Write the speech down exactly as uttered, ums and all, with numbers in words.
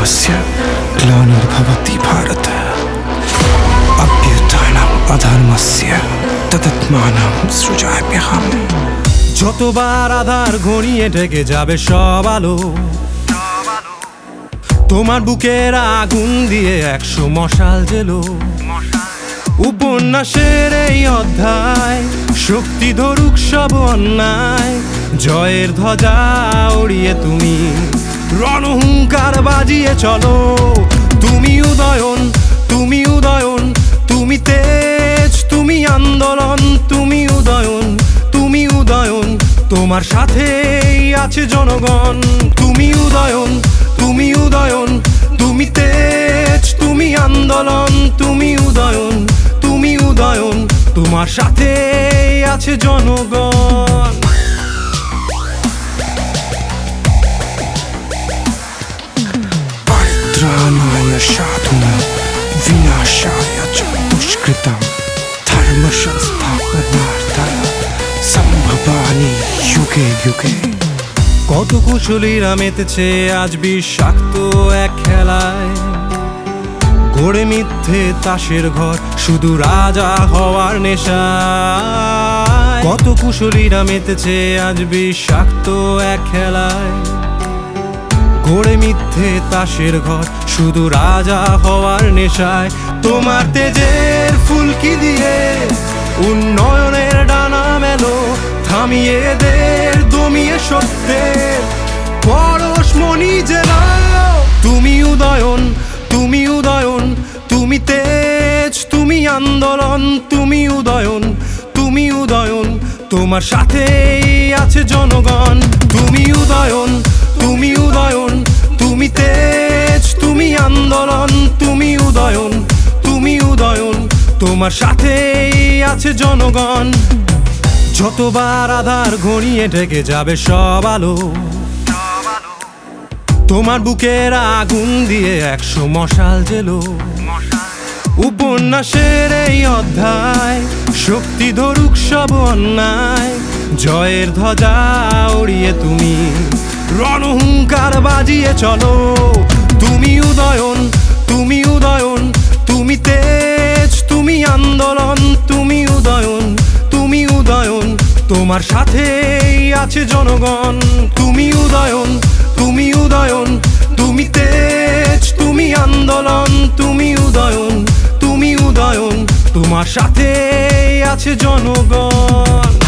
विश्वस्य ग्लानिर्भवति भारत अभ्युत्थानम् अधर्मस्य तदात्मानं सृजाम्यहम्। যতবার আধার ঘনিয়ে ঢেকে যাবে সব আলো, তোমার বুকের আগুন দিয়ে একশো মশাল জেলো। উপন্যাসের এই অধ্যায় শক্তি ধরুক সব অন্যায়, জয়ের ধ্বজা উড়িয়ে তুমি রণহুঙ্কার বাজিয়ে চলো। তুমি উদয়ন, তুমি উদয়ন, তুমি তেজ, তুমি আন্দোলন, তুমি উদয়ন, তুমি উদয়ন, তোমার সাথেই আছে জনগণ। তুমি উদয়ন, তুমি উদয়ন, তুমি তেজ, তুমি আন্দোলন, তুমি উদয়ন, তুমি উদয়ন, তোমার সাথেই আছে জনগণ। परित्राणाय साधूनां विनाशाय च दुष्कृतां धर्मसंस्थापनार्थाय सम्भवामि युगे युगे। কত কুশলীরা মেতেছে আজ বিষাক্ত এক খেলায়, গড়ে মিথ্যে তাসের ঘর শুধু রাজা হওয়ার নেশায়। কত কুশলীরা মেতেছে আজ বিষাক্ত এক খেলায়, গড়ে মিথ্যে তাসের ঘর শুধু রাজা হওয়ার নেশায়। তোমার তেজের ফুলকি দিয়ে উন্নয়নের ডানা মেলো, থামিয়ে এদের দমিয়ে সত্যের পরশমণি জেলাও। তুমি উদয়ন, তুমি উদয়ন, তুমি তেজ, তুমি আন্দোলন, তুমি উদয়ন, তুমি উদয়ন, তোমার সাথেই আছে জনগণ। তুমি উদয়ন, তুমি উদয়ন, তুমি তেজ, তুমি আন্দোলন, তুমি উদয়ন, তুমি উদয়ন, তোমার সাথেই আছে জনগণ। যতবার আধার ঘনিয়ে ঢেকে যাবে সব আলো, তোমার বুকের আগুন দিয়ে একশো মশাল জেলো। উপন্যাসের এই অধ্যায় শক্তি ধরুক সব অন্যায়, জয়ের ধ্বজা উড়িয়ে তুমি রণহুঙ্কার বাজিয়ে চলো। তুমি উদয়ন, তুমি উদয়ন, তুমি তেজ, তুমি আন্দোলন, তুমি উদয়ন, তুমি উদয়ন, তোমার সাথেই আছে জনগণ। তুমি উদয়ন, তুমি উদয়ন, তুমি তেজ, তুমি আন্দোলন, তুমি উদয়ন, তুমি উদয়ন, তোমার সাথেই আছে জনগণ।